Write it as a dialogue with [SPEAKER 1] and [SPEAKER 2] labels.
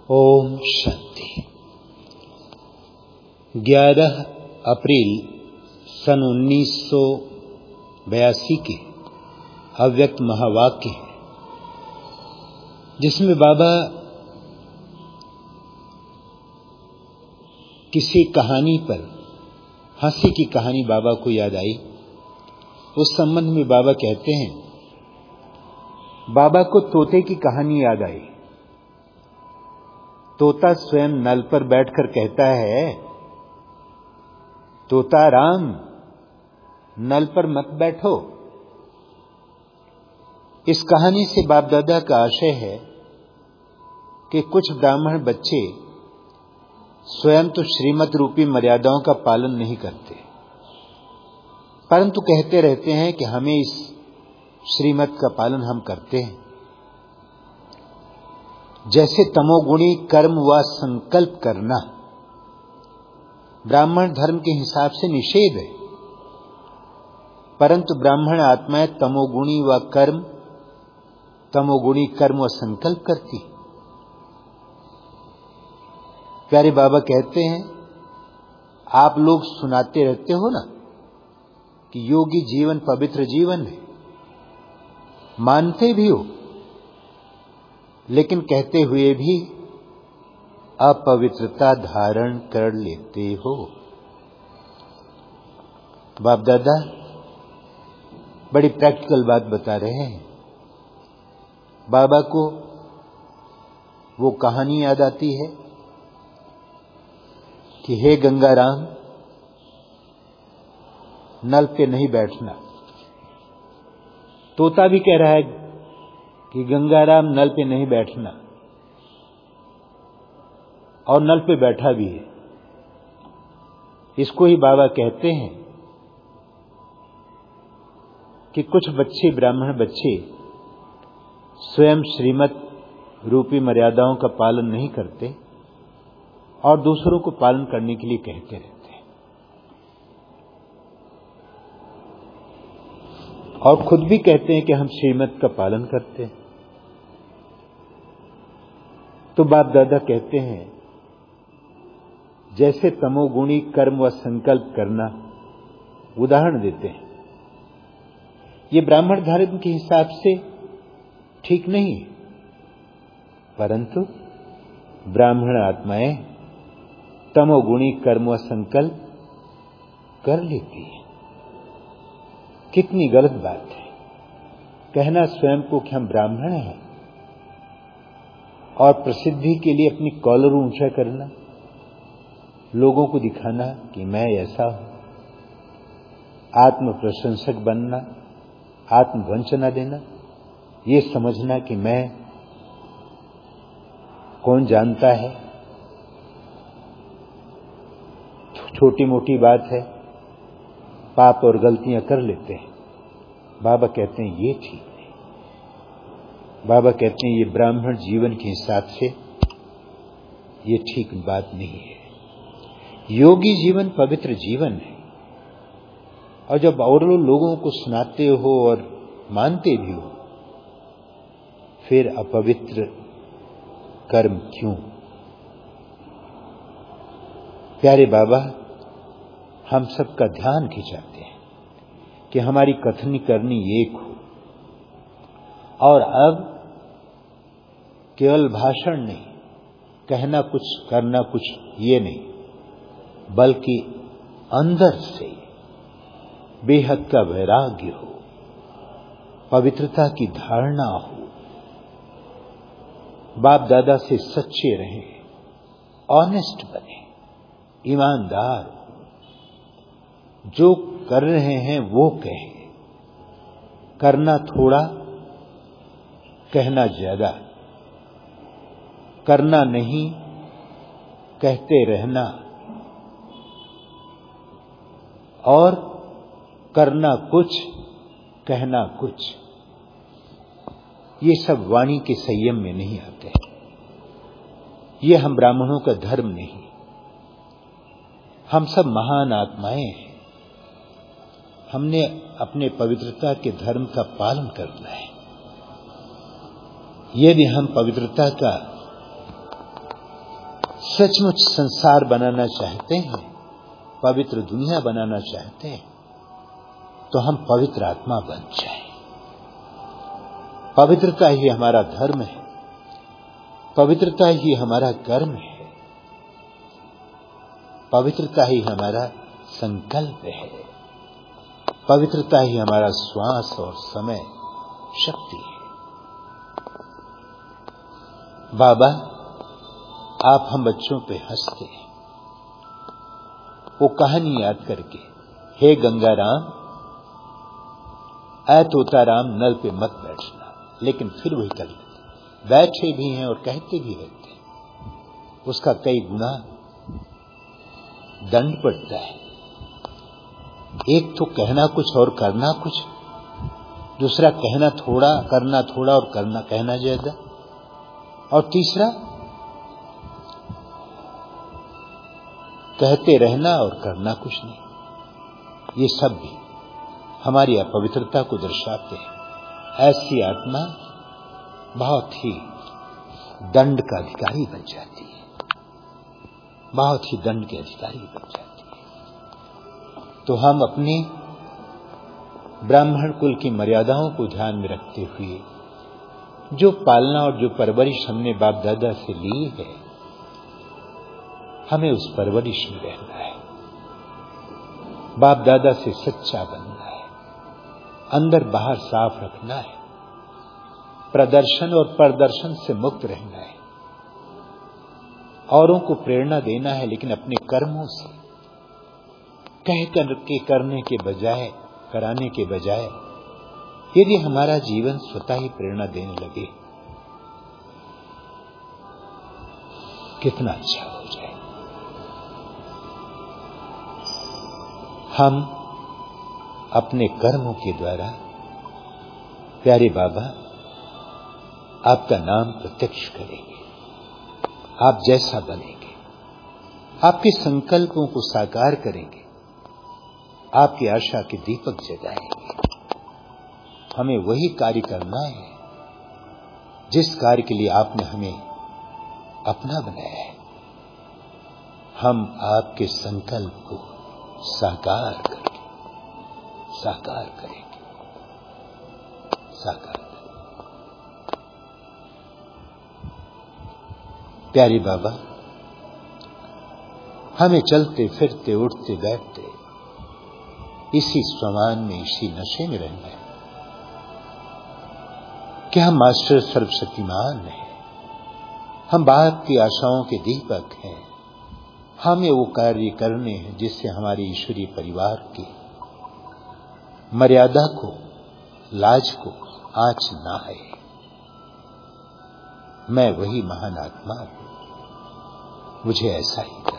[SPEAKER 1] ओम शांति। 11 अप्रैल सन 1982 के अव्यक्त महावाक्य है, जिसमें बाबा किसी कहानी पर, हंसी की कहानी बाबा को याद आई। उस संबंध में बाबा कहते हैं, बाबा को तोते की कहानी याद आई। तोता स्वयं नल पर बैठकर कहता है, तोता राम, नल पर मत बैठो। इस कहानी से बाप दादा का आशय है कि कुछ ब्राह्मण बच्चे स्वयं तो श्रीमत रूपी मर्यादाओं का पालन नहीं करते, परंतु कहते रहते हैं कि हमें इस श्रीमत का पालन हम करते हैं। जैसे तमोगुणी कर्म व संकल्प करना ब्राह्मण धर्म के हिसाब से निषेध है, परंतु ब्राह्मण आत्माएं तमोगुणी कर्म व संकल्प करती। प्यारे बाबा कहते हैं, आप लोग सुनाते रहते हो ना कि योगी जीवन पवित्र जीवन है, मानते भी हो, लेकिन कहते हुए भी अपवित्रता धारण कर लेते हो। बाप दादा बड़ी प्रैक्टिकल बात बता रहे हैं। बाबा को वो कहानी याद आती है कि हे गंगाराम, नल पे नहीं बैठना। तोता भी कह रहा है कि गंगाराम नल पे नहीं बैठना, और नल पे बैठा भी है। इसको ही बाबा कहते हैं कि कुछ बच्चे, ब्राह्मण बच्चे, स्वयं श्रीमत रूपी मर्यादाओं का पालन नहीं करते और दूसरों को पालन करने के लिए कहते रहते हैं, और खुद भी कहते हैं कि हम श्रीमत का पालन करते हैं। तो बाप दादा कहते हैं, जैसे तमोगुणी कर्म व संकल्प करना, उदाहरण देते हैं, ये ब्राह्मण धर्म के हिसाब से ठीक नहीं है, परंतु ब्राह्मण आत्माएं तमोगुणी कर्म व संकल्प कर लेती है। कितनी गलत बात है कहना स्वयं को कि हम ब्राह्मण हैं, और प्रसिद्धि के लिए अपनी कॉलर ऊंचा करना, लोगों को दिखाना कि मैं ऐसा हूं, आत्म प्रशंसक बनना, आत्मवंचना देना, ये समझना कि मैं कौन जानता है, छोटी मोटी बात है, पाप और गलतियां कर लेते हैं। बाबा कहते हैं ये ठीक नहीं। बाबा कहते हैं ये ब्राह्मण जीवन के हिसाब से ये ठीक बात नहीं है। योगी जीवन पवित्र जीवन है, और जब और लोगों को सुनाते हो और मानते भी हो, फिर अपवित्र कर्म क्यों? प्यारे बाबा हम सबका ध्यान खिंचाते हैं कि हमारी कथनी करनी एक हो, और अब केवल भाषण नहीं, कहना कुछ करना कुछ, ये नहीं, बल्कि अंदर से बेहद का वैराग्य हो, पवित्रता की धारणा हो, बाप दादा से सच्चे रहें, ऑनेस्ट बने, ईमानदार, जो कर रहे हैं वो कहें, करना थोड़ा, कहना ज्यादा, करना नहीं, कहते रहना, और करना कुछ, कहना कुछ, ये सब वाणी के संयम में नहीं आते। ये हम ब्राह्मणों का धर्म नहीं। हम सब महान आत्माएं हैं, हमने अपने पवित्रता के धर्म का पालन करना है। यदि हम पवित्रता का सचमुच संसार बनाना चाहते हैं, पवित्र दुनिया बनाना चाहते हैं, तो हम पवित्र आत्मा बन जाएं। पवित्रता ही हमारा धर्म है, पवित्रता ही हमारा कर्म है, पवित्रता ही हमारा संकल्प है, पवित्रता ही हमारा श्वास और समय शक्ति है। बाबा, आप हम बच्चों पे हंसते हैं, वो कहानी याद करके, हे गंगाराम, ऐ तोताराम, नल पे मत बैठना, लेकिन फिर वही कर लेते, बैठे भी हैं और कहते भी रहते हैं। उसका कई गुना दंड पड़ता है। एक तो कहना कुछ और करना कुछ, दूसरा कहना थोड़ा, करना थोड़ा और कहना ज्यादा, और तीसरा कहते रहना और करना कुछ नहीं। ये सब भी हमारी अपवित्रता को दर्शाते हैं। ऐसी आत्मा बहुत ही दंड का अधिकारी बन जाती है, बहुत ही दंड के अधिकारी बन जाती है। तो हम अपनी ब्राह्मण कुल की मर्यादाओं को ध्यान में रखते हुए जो पालना और जो परवरिश हमने बाप दादा से ली है, हमें उस परवरिश में रहना है, बाप दादा से सच्चा बनना है, अंदर बाहर साफ रखना है, प्रदर्शन और प्रदर्शन से मुक्त रहना है, औरों को प्रेरणा देना है, लेकिन अपने कर्मों से कह करके करने के बजाय, कराने के बजाय, यदि हमारा जीवन स्वतः ही प्रेरणा देने लगे, कितना अच्छा हो जाए। हम अपने कर्मों के द्वारा, प्यारे बाबा, आपका नाम प्रत्यक्ष करेंगे, आप जैसा बनेंगे, आपके संकल्पों को साकार करेंगे, आपकी आशा के दीपक जगाएंगे। हमें वही कार्य करना है जिस कार्य के लिए आपने हमें अपना बनाया है। हम आपके संकल्प को साकार करेंगे, साकार करेंगे, साकार करेंगे। प्यारे बाबा, हमें चलते फिरते उठते बैठते इसी स्वमान में, इसी नशे में रहना है कि हम मास्टर सर्वशक्तिमान हैं, हम बाप की आशाओं के दीपक हैं। हमें वो कार्य करने हैं जिससे हमारे ईश्वरीय परिवार की मर्यादा को, लाज को आंच ना आए। मैं वही महान आत्मा हूं, मुझे ऐसा ही